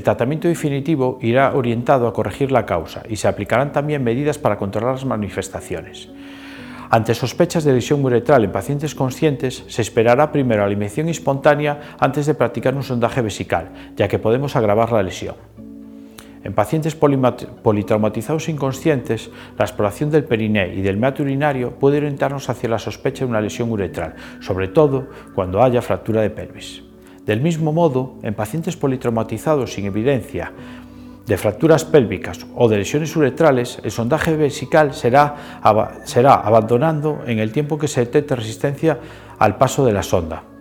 tratamiento definitivo irá orientado a corregir la causa y se aplicarán también medidas para controlar las manifestaciones. Ante sospechas de lesión uretral en pacientes conscientes, se esperará primero la eliminación espontánea antes de practicar un sondaje vesical, ya que podemos agravar la lesión. En pacientes politraumatizados inconscientes, la exploración del periné y del meato urinario puede orientarnos hacia la sospecha de una lesión uretral, sobre todo cuando haya fractura de pelvis. Del mismo modo, en pacientes politraumatizados sin evidencia de fracturas pélvicas o de lesiones uretrales, el sondaje vesical será abandonando en el tiempo que se detecte resistencia al paso de la sonda.